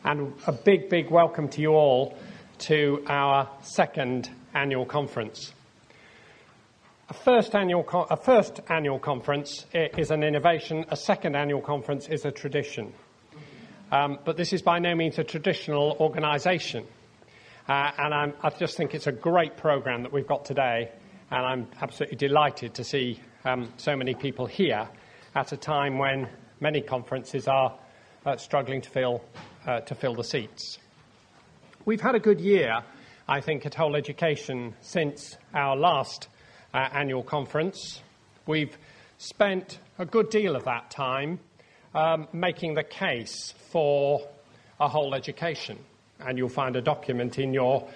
and a big welcome to you all to our second annual conference. A first annual conference is an innovation, a second annual conference is a tradition. But this is by no means a traditional organisation. And I just think it's a great programme that we've got today, and I'm absolutely delighted to see so many people here at a time when many conferences are struggling to fill the seats. We've had a good year, I think, at Whole Education since our last annual conference. We've spent a good deal of that time making the case for a whole education, and you'll find a document in your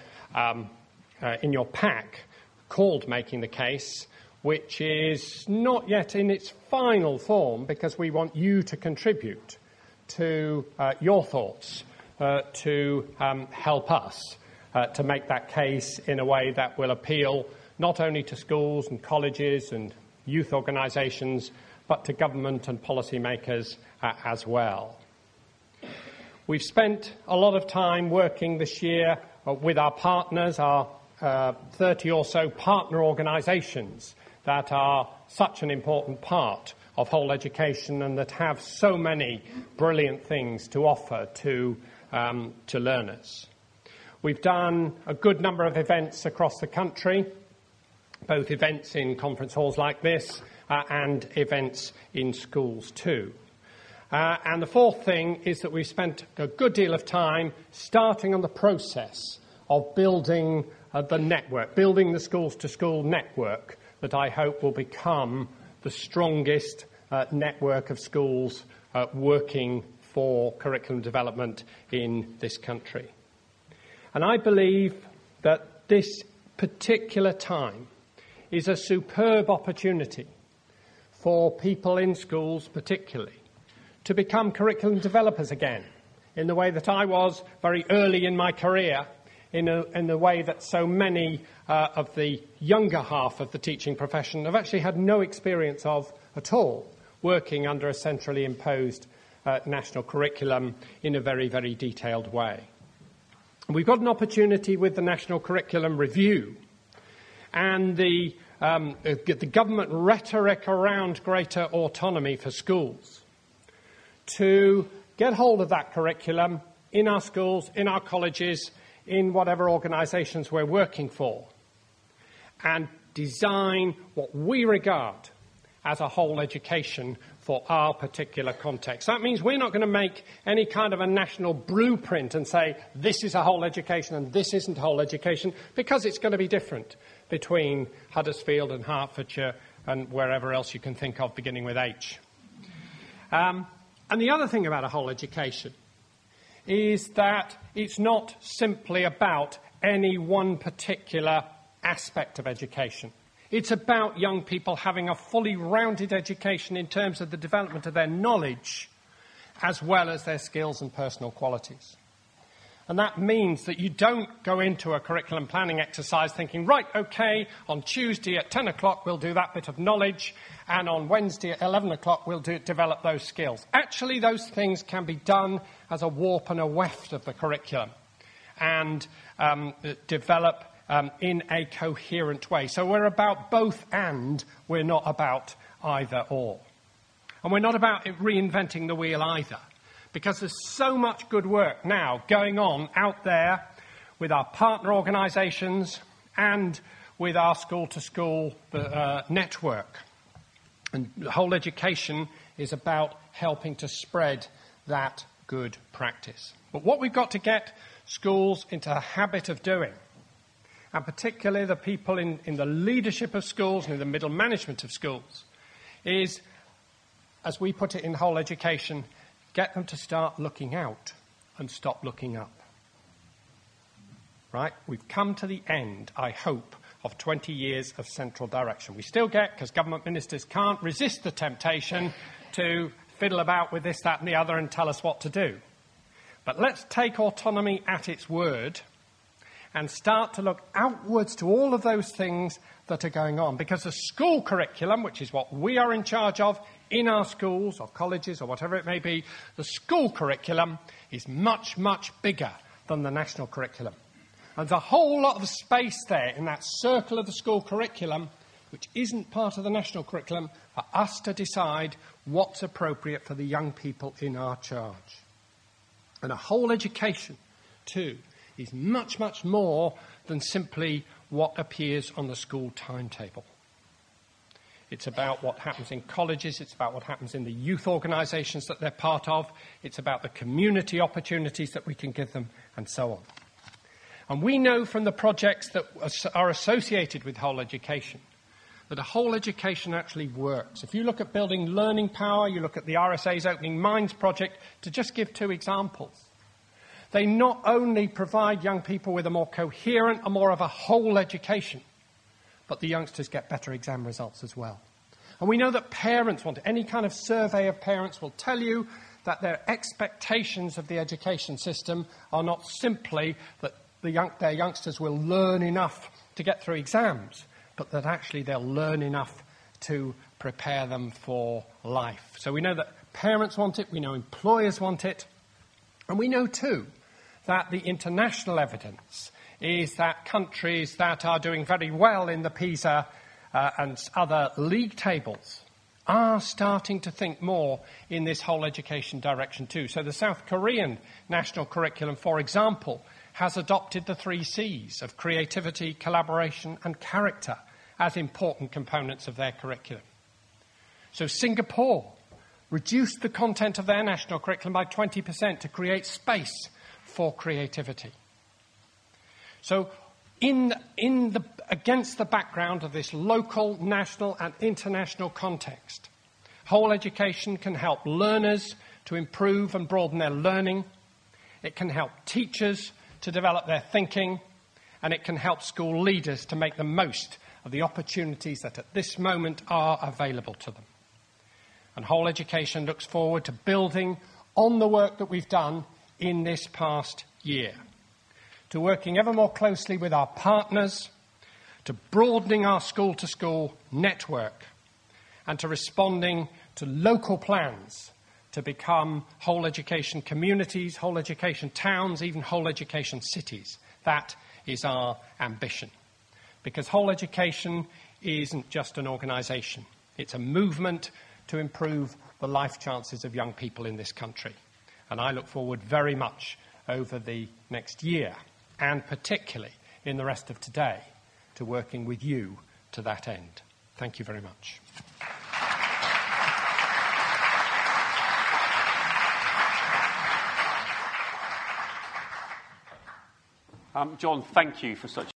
pack called Making the Case, which is not yet in its final form because we want you to contribute to your thoughts to help us to make that case in a way that will appeal not only to schools and colleges and youth organisations, but to government and policymakers as well. We've spent a lot of time working this year with our partners, our 30 or so partner organisations that are such an important part of whole education and that have so many brilliant things to offer to learners. We've done a good number of events across the country, both events in conference halls like this and events in schools too. And the fourth thing is that we've spent a good deal of time starting on the process of building the network, building the schools-to-school network that I hope will become the strongest network of schools working for curriculum development in this country. And I believe that this particular time is a superb opportunity for people in schools particularly to become curriculum developers again, in the way that I was very early in my career, in the way that so many of the younger half of the teaching profession have actually had no experience of at all, working under a centrally imposed national curriculum in a very, very detailed way. We've got an opportunity with the National Curriculum Review and the government rhetoric around greater autonomy for schools to get hold of that curriculum in our schools, in our colleges, in whatever organisations we're working for, and design what we regard as a whole education for our particular context. That means we're not going to make any kind of a national blueprint and say this is a whole education and this isn't a whole education, because it's going to be different between Huddersfield and Hertfordshire and wherever else you can think of beginning with H. And the other thing about a whole education is that it's not simply about any one particular aspect of education. It's about young people having a fully rounded education in terms of the development of their knowledge as well as their skills and personal qualities. And that means that you don't go into a curriculum planning exercise thinking, right, OK, on Tuesday at 10 o'clock we'll do that bit of knowledge, and on Wednesday at 11 o'clock we'll develop those skills. Actually, those things can be done as a warp and a weft of the curriculum and develop in a coherent way. So we're about both and, we're not about either or. And we're not about reinventing the wheel either, because there's so much good work now going on out there with our partner organisations and with our school-to-school network. And the whole education is about helping to spread that good practice. But what we've got to get schools into the habit of doing, and particularly the people in the leadership of schools and in the middle management of schools, is, as we put it in whole education, get them to start looking out and stop looking up. Right? We've come to the end, I hope, of 20 years of central direction. We still get, because government ministers can't resist the temptation to fiddle about with this, that and the other and tell us what to do. But let's take autonomy at its word and start to look outwards to all of those things that are going on. Because the school curriculum, which is what we are in charge of, in our schools or colleges or whatever it may be, the school curriculum is much, much bigger than the national curriculum. And there's a whole lot of space there in that circle of the school curriculum, which isn't part of the national curriculum, for us to decide what's appropriate for the young people in our charge. And a whole education, too, is much, much more than simply what appears on the school timetable. It's about what happens in colleges, it's about what happens in the youth organisations that they're part of, it's about the community opportunities that we can give them, and so on. And we know from the projects that are associated with whole education that a whole education actually works. If you look at building learning power, you look at the RSA's Opening Minds project, to just give two examples. They not only provide young people with a more coherent and more of a whole education, but the youngsters get better exam results as well. And we know that parents want it. Any kind of survey of parents will tell you that their expectations of the education system are not simply that their youngsters will learn enough to get through exams, but that actually they'll learn enough to prepare them for life. So we know that parents want it, we know employers want it, and we know too that the international evidence is that countries that are doing very well in the PISA and other league tables are starting to think more in this whole education direction too. So the South Korean national curriculum, for example, has adopted the 3 C's of creativity, collaboration and character as important components of their curriculum. So Singapore reduced the content of their national curriculum by 20% to create space for creativity. So against the background of this local, national and international context, whole education can help learners to improve and broaden their learning. It can help teachers to develop their thinking, and it can help school leaders to make the most of the opportunities that at this moment are available to them. And whole education looks forward to building on the work that we've done in this past year, to working ever more closely with our partners, to broadening our school-to-school network, and to responding to local plans to become whole education communities, whole education towns, even whole education cities. That is our ambition. Because whole education isn't just an organisation. It's a movement to improve the life chances of young people in this country. And I look forward very much over the next year, and particularly in the rest of today, to working with you to that end. Thank you very much. John, thank you for such